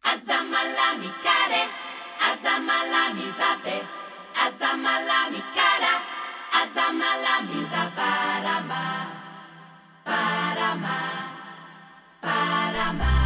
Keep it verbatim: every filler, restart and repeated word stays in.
Azamalami care, azamalami zape, azamalami cara, azamalami zaparama, parama, parama.